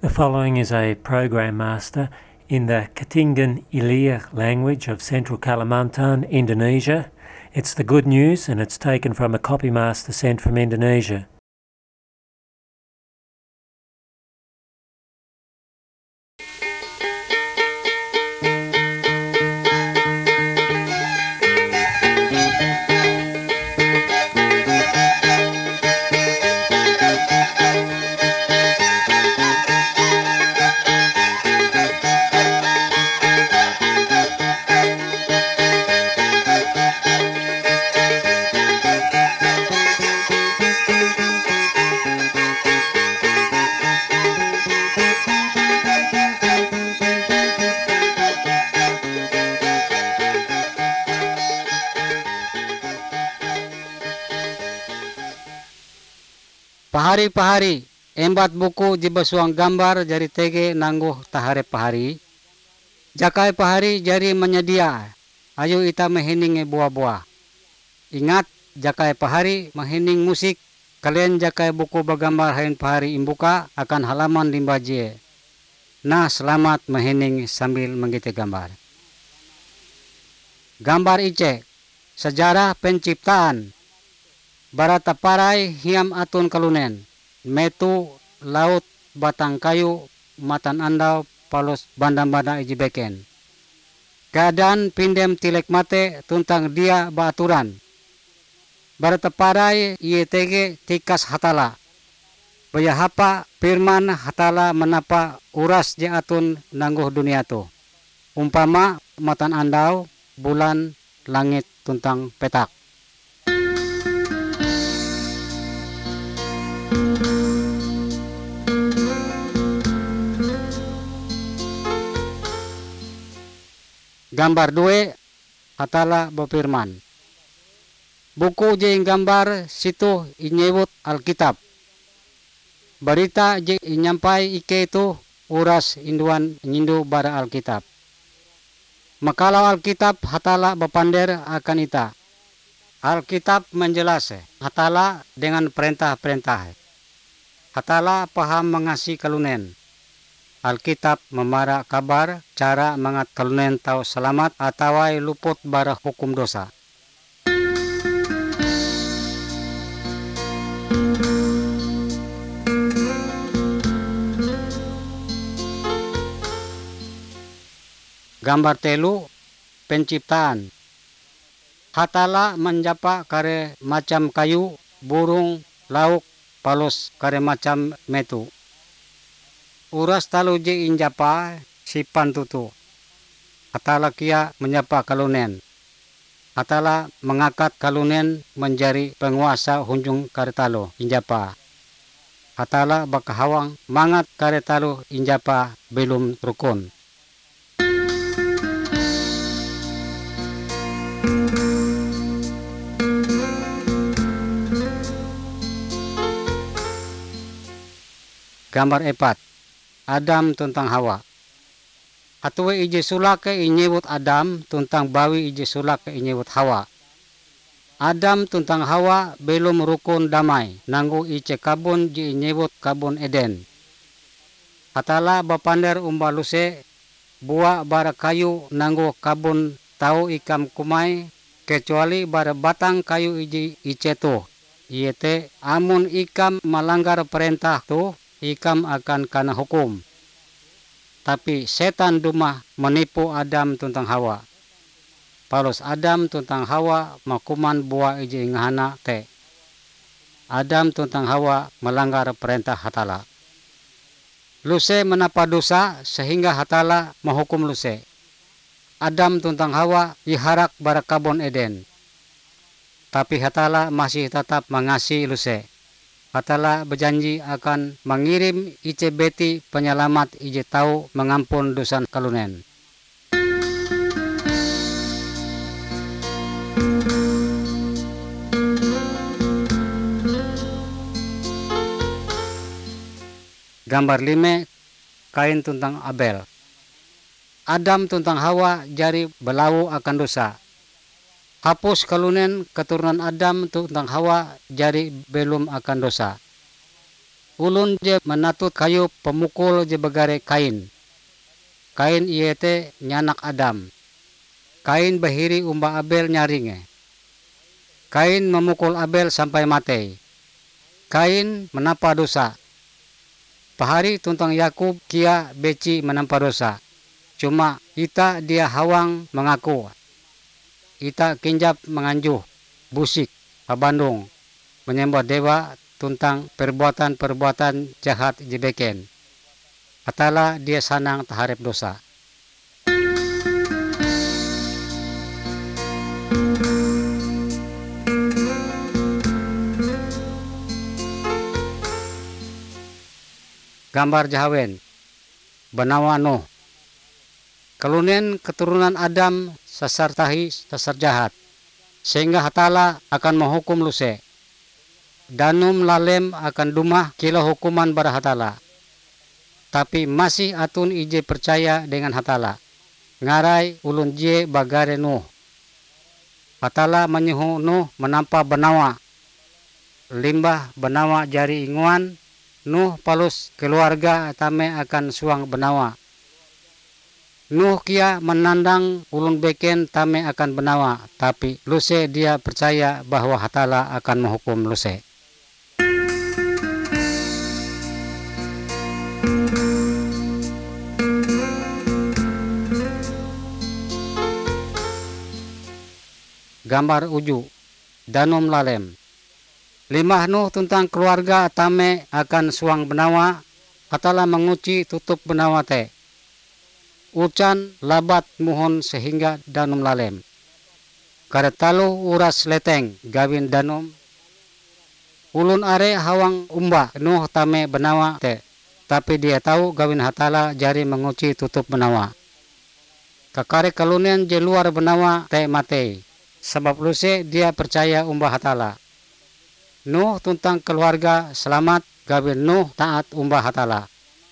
The following is a program master in the Ketinggan Ilir language of Central Kalimantan, Indonesia. It's the good news, and it's taken from a copy master sent from Indonesia. Pahari-pahari, embat buku jibasuang gambar jari tege nangguh tahare pahari. Jakai pahari jari menyedia, ayo ita mehininge buah-buah. Ingat, jakai pahari mehining musik, kalian jakai buku bagambar hain pahari imbuka akan halaman limbaje. Nah, selamat mehining sambil menggite gambar. Gambar ice, sejarah penciptaan. Barata parai hiam atun kalunen, metu laut batang kayu matan andau palos bandam-bandam ijibeken. Keadaan pindem tilek mate tuntang dia baaturan. Barata parai ietege tikas hatala. Bayahapa firman hatala menapa uras je atun nangguh dunia tu. Umpama matan andau, bulan, langit tuntang petak. Gambar 2, hatala berfirman. Buku je gambar situ inyebut Alkitab. Berita je inyampai ike itu uras induan nyindu bara Alkitab. Makalau Alkitab hatala berpander akan ita. Alkitab menjelas hatala dengan perintah-perintah. Hatala paham mengasihi kalunen. Alkitab memara kabar cara mangat kalunen tau selamat atawai luput bara hukum dosa. Gambar 3, penciptaan. Hatala menjapa kare macam kayu, burung, lauk, palos kare macam metu. Uras talu je injapa sipan tutu. Hatala kia menyapa kalunen. Hatala mengangkat kalunen menjadi penguasa hunjung karetalo injapa. Hatala bakahawang mangat karetalo injapa belum rukun. Gambar 4. Adam tuntang Hawa. Hatuwe ije sulake inyebut Adam tuntang bawi ije sulake inyebut Hawa. Adam tuntang Hawa belum rukun damai nanggu ice kabun je inyebut kabun Eden. Hatala bapander umbaluse buah bara kayu nanggu kabun tau ikam kumai kecuali bara batang kayu ije ice tu. Iete amun ikam melanggar perintah tu ikam akan kena hukum. Tapi setan dumah menipu Adam tuntang Hawa. Palos Adam tuntang Hawa makuman buah ije ingahana te. Adam tuntang Hawa melanggar perintah hatala. Luse menapa dosa sehingga hatala menghukum luse. Adam tuntang Hawa iharak bara kabon Eden. Tapi hatala masih tetap mengasihi luse. Hatala berjanji akan mengirim ice beti penyelamat ije tahu mengampun dosa kalunen. Gambar 5, kain tuntang Abel. Adam tuntang Hawa jari belau akan dosa. Hapus kalunen keturunan Adam tuntang Hawa jadi belum akan dosa. ulun je menatut kayu pemukul je bagare Kain. Kain iete nyanak Adam. Kain bahiri umba Abel nyaringe. Kain memukul Abel sampai mati. Kain menapa dosa. Pahari tuntang Yakub kia beci menampa dosa. Cuma ita dia hawang mengaku. Ita kinjap menganjuh, busik, abandung, menyembah dewa tuntang perbuatan-perbuatan jahat jebeken. Atala dia sanang taharep dosa. Gambar jahawen, Banawa Nuh. Kalunen keturunan Adam sasar tahi sasar jahat, sehingga hatala akan menghukum luse. Danum lalem akan dumah kilo hukuman bara hatala. Tapi masih atun ije percaya dengan hatala. Ngarai ulun je bagare Nuh. Hatala menyuhu Nuh menampa Banawa. Limbah Banawa jari inguan, Nuh palus keluarga tame akan suang Banawa. Nuh kia menandang ulun beken tame akan Banawa, tapi luse dia percaya bahwa hatala akan menghukum luse. Gambar uju, Danum lalem. Limah Nuh tentang keluarga tame akan suang Banawa, hatala menguci tutup Banawa te. Ucan labat muhon sehingga danum lalem. Karetalu uras leteng gawin danum. Ulun are hawang umba Nuh tame Banawa te. Tapi dia tahu gawin hatala jari menguci tutup Banawa. Kakare kalunen je luar Banawa te mate. Sebab luse dia percaya umba hatala. Nuh tentang keluarga selamat gawin Nuh taat umba hatala.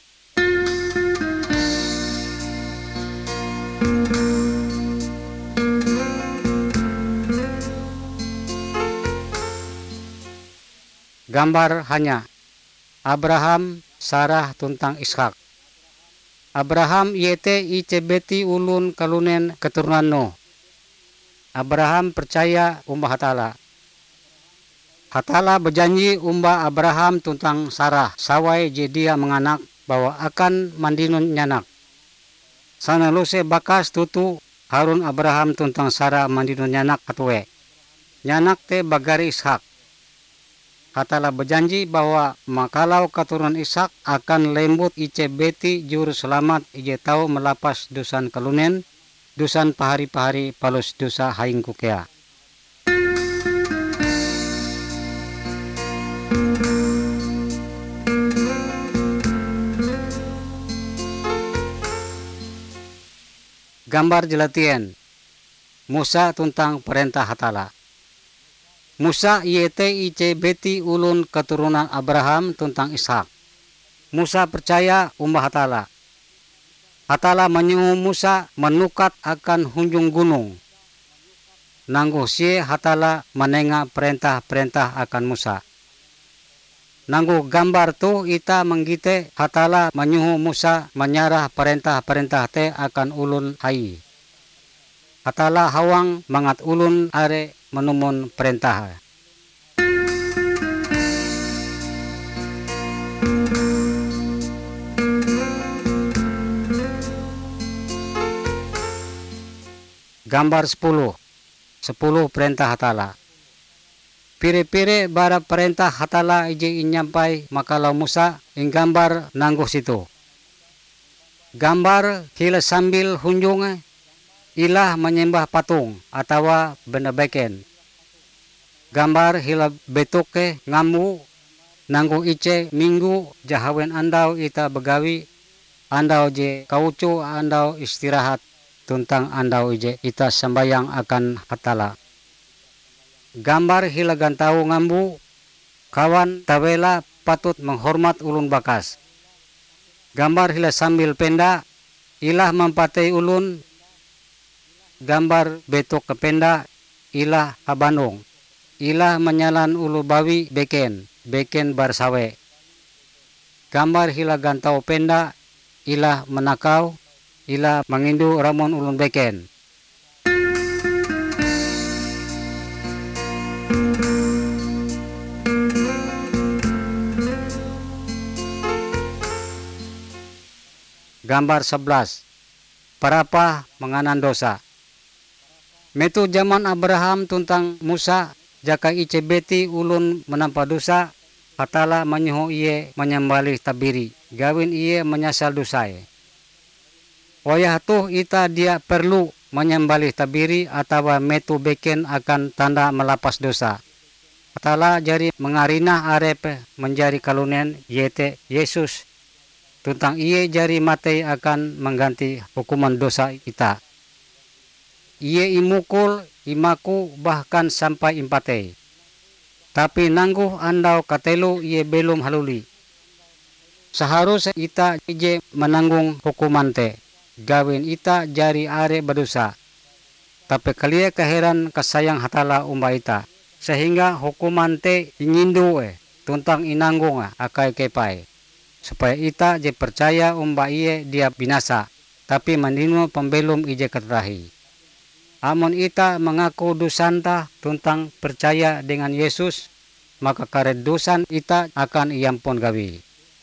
Gambar hanya Abraham, Sarah tuntang Ishak. Abraham yete ice beti ulun kalunen keturunan Nuh. Abraham percaya umba hatala. Hatala berjanji umba Abraham tuntang Sarah sawai je dia menganak bahwa akan mandinun nyanak. Sana luse bakas tutu Harun Abraham tuntang Sarah mandinun nyanak katue. Nyanak te bagari Ishak. Hatala berjanji bahwa makalau keturunan Ishak akan lembut ice beti juru selamat ije tahu melapas dusan kalunen, dusan pahari-pahari palus dosa haing kukea. Gambar jelatien, Musa tuntang perintah hatala. Musa yete ice beti ulun keturunan Abraham tuntang Ishak. Musa percaya umba hatala. Hatala menyuruh Musa menukat akan hunjung gunung. Nangguh sie hatala menenga perintah-perintah akan Musa. Nangguh gambar tu ita menggite hatala menyuruh Musa menyarah perintah-perintah te akan ulun hai. Hatala hawang mangat ulun are menumun perintah. Gambar 10 perintah hatala. Pire-pire bara perintah hatala ije inyampai makalau Musa ing gambar nangguh situ. Gambar hila sambil hunjung ilah menyembah patung atawa benda beken. Gambar hila betuke ngamu nanggu ice minggu jahawen andau ita begawi andau je kaucu andau istirahat tuntang andau ije ita sembayang akan hatala. Gambar hila gantau ngambu kawan tawela patut menghormat ulun bakas. Gambar hila sambil penda ilah mempatei ulun. Gambar betok kependa ilah habandung. Ilah menyalan ulu bawi beken barsawe. Gambar hila gantau penda, ila menakau, ila mangindu ramon ulun beken. Gambar 11. Parapa menganan dosa. Metu zaman Abraham tuntang Musa, jaka ice beti ulun menampa dosa, Hatala menyuhu iye menyembelih tabiri, gawin iye menyasal dosai. Wayah tuh ita dia perlu menyembelih tabiri atau metu beken akan tanda melapas dosa. Hatala jari mengarinah arepe menjadi kalunen yete Yesus. Tuntang iye jari mati akan mengganti hukuman dosa ita. Iye imukul, imaku bahkan sampai impate. Tapi nangguh andau katelu iye belum haluli. Seharusnya ita ije menanggung hukuman te. Gawin ita jari are berdosa. Tapi kalia keheran kesayang Hatala umba ita. Sehingga hukuman te ingindu tuntang inanggung akai kepai. Supaya ita je percaya umba iye dia binasa, tapi meninu pembelum ije keterahi. Amun ita mengaku dosanta tuntang percaya dengan Yesus, maka karet dosan ita akan iampun gawi.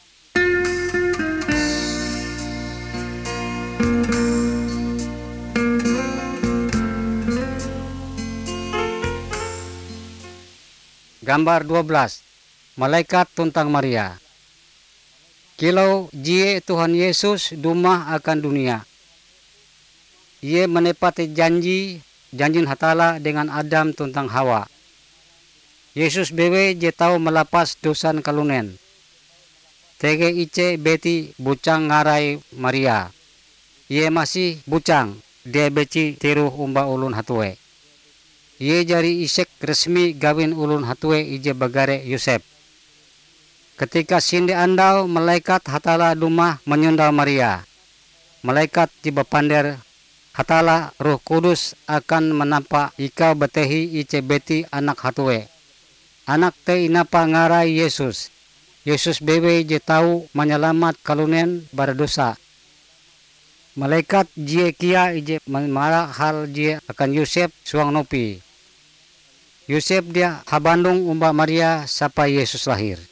Gambar 12. Malaikat tuntang Maria. Kilau jie Tuhan Yesus dumah akan dunia. Ia menepati janji Hatala dengan Adam tuntang Hawa. Yesus bewe je tahu melapas dosan kalunen. Tege ice beti bucang ngarai Maria. Ia masih bucang, dia beci tiru umba ulun hatue. Ia jari isek resmi gawin ulun hatue ije bagare Yosef. Ketika sindi andau, malaikat Hatala dumah menyundal Maria. Malaikat tiba pander, Hatala Roh Kudus akan menampak ika betehi ice beti anak hatue. Anak te inapa ngarai Yesus. Yesus bewe je tahu menyelamat kalunen berdosa. Malaikat jie kia ije memara hal jie akan Yosef suang nopi. Yosef dia habandung umba Maria sampai Yesus lahir.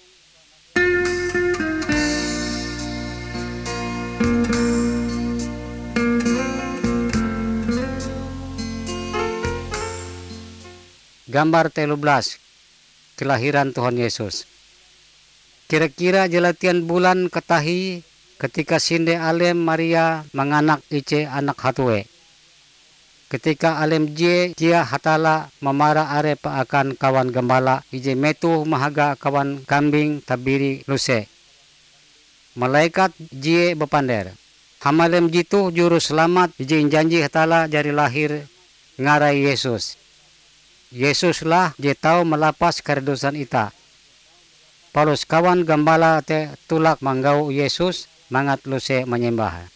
Gambar 13. Kelahiran Tuhan Yesus. Kira-kira jelatian bulan ketahi ketika sinde alem Maria menganak ice anak hatue. Ketika alem jia Hatala memara arepa akan kawan gembala ije metu mahaga kawan kambing tabiri luse. Malaikat jie bepander. Hamalem jitu juru selamat ije janji Hatala jari lahir ngarai Yesus. Yesuslah je tahu melapas keredosan ita. Paulus kawan gembala te tulak manggau Yesus mangat luse menyembah.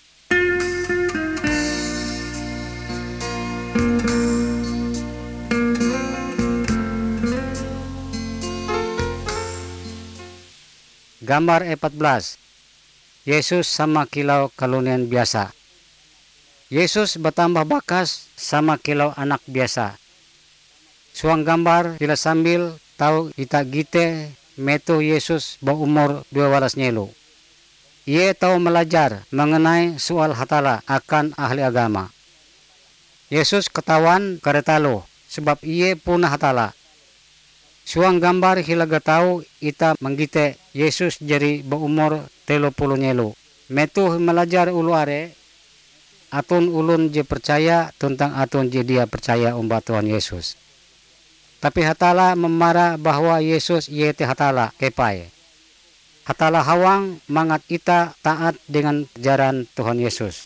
Gambar 14. Yesus sama kilau kalunen biasa. Yesus bertambah bakas sama kilau anak biasa. Suang gambar bila sambil tahu ita gite metu Yesus berumur 12 nyelu. Ia tahu belajar mengenai soal Hatala akan ahli agama. Yesus ketahuan karetalo sebab ia punah Hatala. Suang gambar hilaga tahu ita menggite Yesus jadi berumur 30 nyelu. Metu belajar ulu are atun ulun je percaya tentang atun je dia percaya umba Tuhan Yesus. Tapi Hatala memara bahwa Yesus yete Hatala kepai. Hatala hawang mangat ita taat dengan ajaran Tuhan Yesus.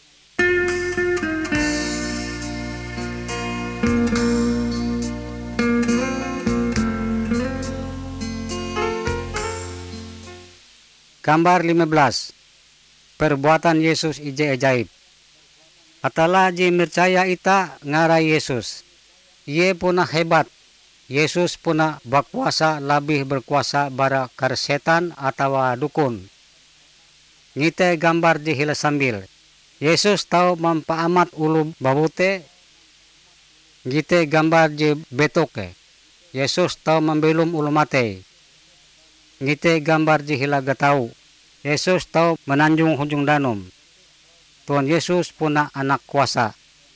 Gambar 15. Perbuatan Yesus ije ajaib. Hatala je percaya ita ngarai Yesus. Ia punah hebat. Yesus puna berkuasa lebih berkuasa bara setan atau dukun. Ngite gambar di hila sambil. Yesus tahu mempaamat ulu babute. Ngite gambar di betoke. Yesus tahu membelum ulu mate. Ngite gambar di hila gatau. Yesus tahu menanjung hujung danum. Tuhan Yesus puna anak kuasa.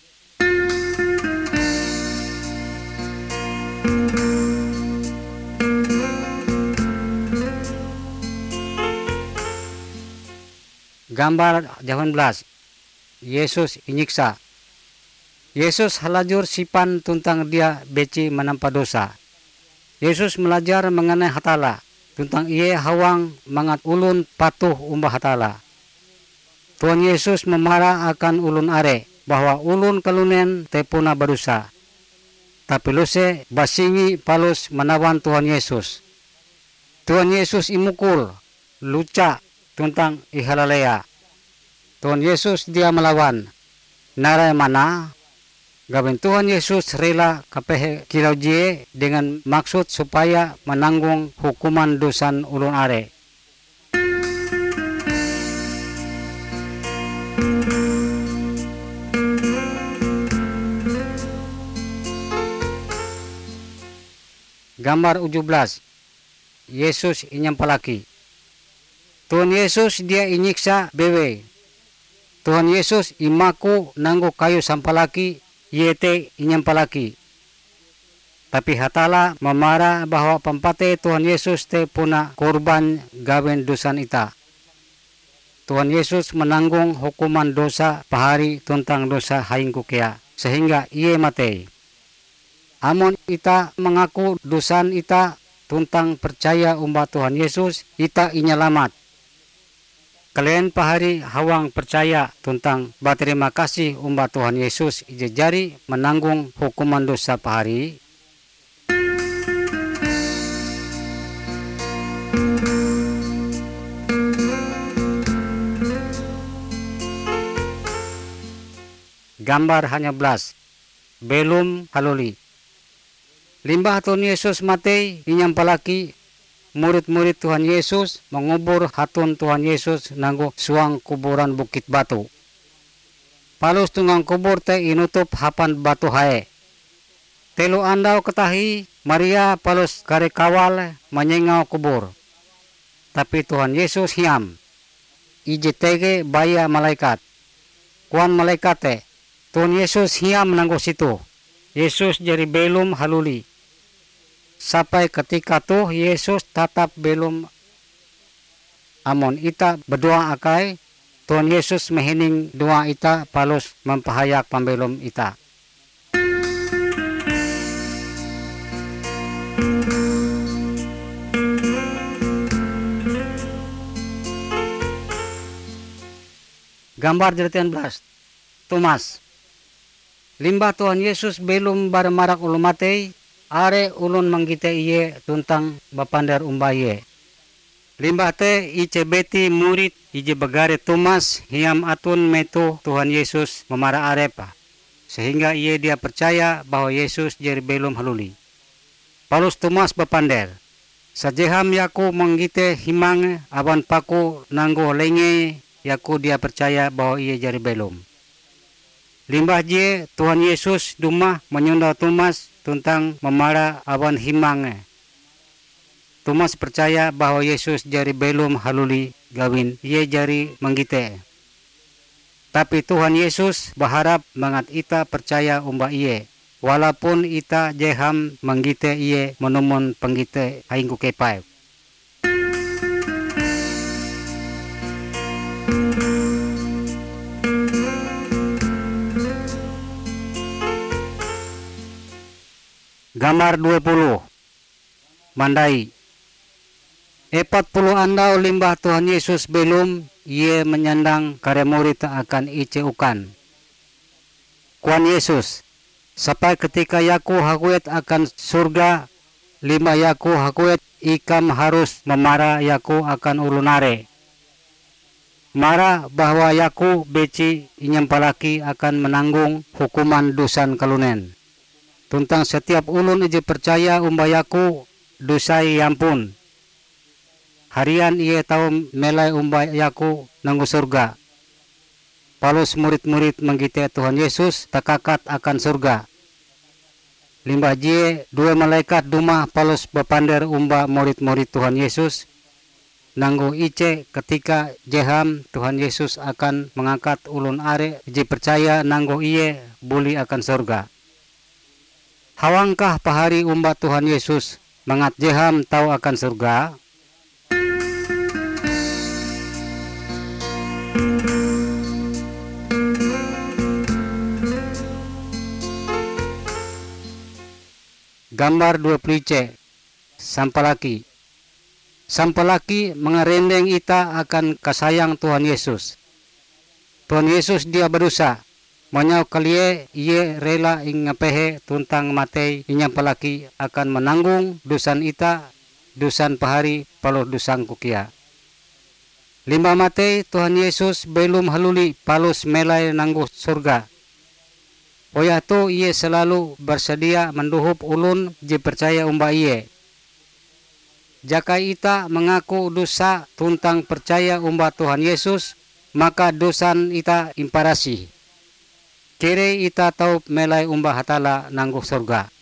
Gambar 18. Yesus inyiksa. Yesus halajur sipan tentang dia beci menampa dosa. Yesus belajar mengenai hatala. Tentang ia hawang mangat ulun patuh umbah hatala. Tuhan Yesus memarah akan ulun are. Bahwa ulun kalunen tepuna berdosa. Tapi luse basingi palus menawan Tuhan Yesus. Tuhan Yesus imukul. Luca. Tentang ihalalea. Tuhan Yesus dia melawan. Narai mana? Gawin Tuhan Yesus rela kapehe kilau jie dengan maksud supaya menanggung hukuman dosan ulun are. Gambar 17. Yesus inyampalaki. Tuhan Yesus dia inyiksa bewe. Tuhan Yesus imaku nanggo kayu sampalaki yete inyampalaki. Tapi hatala memarah bahwa pempate Tuhan Yesus te puna korban gawen dosan ita. Tuhan Yesus menanggung hukuman dosa pahari tentang dosa haingku kea sehingga ia mate. Amun ita mengaku dosan ita tentang percaya umbah Tuhan Yesus ita inyalamat. Kalian pahari hawang percaya tentang berterima kasih umbah Tuhan Yesus ijejari menanggung hukuman dosa pahari. Gambar hanya belas. Belum haluli. Limbah Tuhan Yesus mati inyampalaki. Murid-murid Tuhan Yesus mengubur hatun Tuhan Yesus nanggo suang kuburan bukit batu. Palus tunggang kubur te inutup hapan batu hae. Telu andau ketahi Maria palus kare kawal menyengau kubur. Tapi Tuhan Yesus hiam. Ije tege baya malaikat. Kuan malaikat te. Tuhan Yesus hiam nanggo situ. Yesus jadi belum haluli. Sampai ketika tuh Yesus tetap belum amon ita berdoa akai Tuhan Yesus mehening doa ita palus mempahayak pambelum ita. Gambar 18. Thomas. Limbah Tuhan Yesus belum baremarak ulumatei are ulun manggite iye tuntang bapandar umbaye. Limbah te ice beti murid ije bagare Thomas hiam atun metu Tuhan Yesus memara arepa. Sehingga iye dia percaya bahwa Yesus jadi belum haluli. Palus Thomas bapandar. Sajeham yaku manggite himang awan paku nanggo lenge yaku dia percaya bahwa iye jadi belum. Limbah je Tuhan Yesus dumah menyunda Thomas tentang memara awan himang. Thomas percaya bahwa Yesus jari belum haluli gawin ia jari menggite. Tapi Tuhan Yesus berharap mangat ita percaya umba iye. Walaupun ita jeham menggite iye menemun penggite haingku kepai. Gambar 20. Mandai. 40 andau limbah Tuhan Yesus belum ia menyandang kare murid akan iceukan. Kuan Yesus, sampai ketika yaku hakuet akan surga, limbah yaku hakuet ikam harus memara yaku akan ulunare. Marah bahwa yaku beci inyampalaki akan menanggung hukuman dosan kalunen. Tuntang setiap ulun ije percaya umbayaku dosai ampun. Harian ia tahu melai umbayaku nanggu surga. Paulus murid-murid menggite Tuhan Yesus takakat akan surga. Limbah jie dua malaikat duma Paulus bepander umba murid-murid Tuhan Yesus. Nanggu ice ketika jeham Tuhan Yesus akan mengangkat ulun are je percaya nanggu iye buli akan surga. Hawangkah pahari umba Tuhan Yesus mengat jeham tahu akan surga? Gambar 20 Sampalaki. Sampalaki mengerendeng ita akan kasayang Tuhan Yesus. Tuhan Yesus dia berdosa. Monyau kalie iye rela ingapehe tuntang matei inyampalaki akan menanggung dosan ita, dosan pahari paloh dosang kukia. Limba matei Tuhan Yesus belum haluli palus melai nanggu surga. Oyah tu iye selalu bersedia menduhup ulun je percaya umba iye. Jaka ita mengaku dosa tuntang percaya umba Tuhan Yesus, maka dosan ita imparasi. Kere ita tahu melai umba hatala nanggu surga.